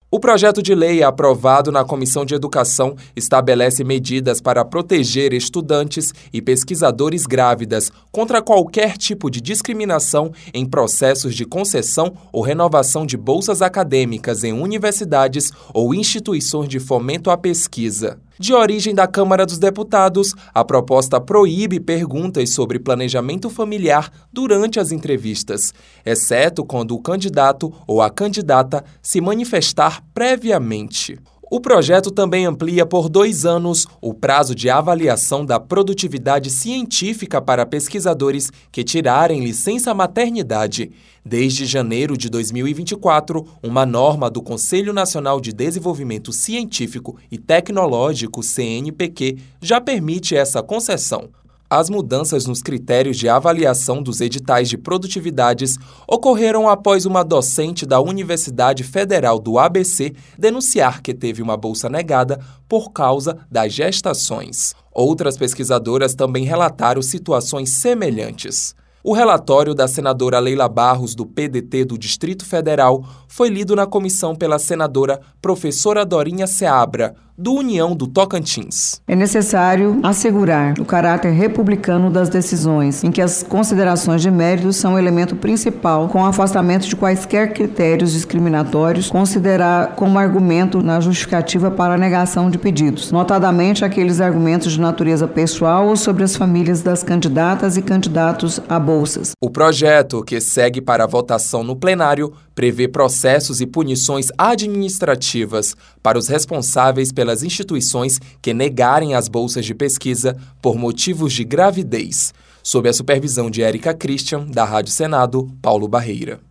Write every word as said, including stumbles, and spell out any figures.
O projeto de lei aprovado na Comissão de Educação estabelece medidas para proteger estudantes e pesquisadores grávidas contra qualquer tipo de discriminação em processos de concessão ou renovação de bolsas acadêmicas em universidades ou instituições de fomento à pesquisa. De origem da Câmara dos Deputados, a proposta proíbe perguntas sobre planejamento familiar durante as entrevistas, exceto quando o candidato ou a candidata se manifestar previamente. O projeto também amplia por dois anos o prazo de avaliação da produtividade científica para pesquisadores que tirarem licença maternidade. Desde janeiro de dois mil e vinte e quatro, uma norma do Conselho Nacional de Desenvolvimento Científico e Tecnológico, C N P Q, já permite essa concessão. As mudanças nos critérios de avaliação dos editais de produtividades ocorreram após uma docente da Universidade Federal do A B C denunciar que teve uma bolsa negada por causa das gestações. Outras pesquisadoras também relataram situações semelhantes. O relatório da senadora Leila Barros, do P D T do Distrito Federal, foi lido na comissão pela senadora professora Dorinha Seabra, do União do Tocantins. É necessário assegurar o caráter republicano das decisões, em que as considerações de mérito são o elemento principal, com o afastamento de quaisquer critérios discriminatórios, considerar como argumento na justificativa para a negação de pedidos, notadamente aqueles argumentos de natureza pessoal ou sobre as famílias das candidatas e candidatos a bolsas. O projeto, que segue para a votação no plenário, prevê processos e punições administrativas para os responsáveis pelas instituições que negarem as bolsas de pesquisa por motivos de gravidez, sob a supervisão de Érica Christian, da Rádio Senado, Paulo Barreira.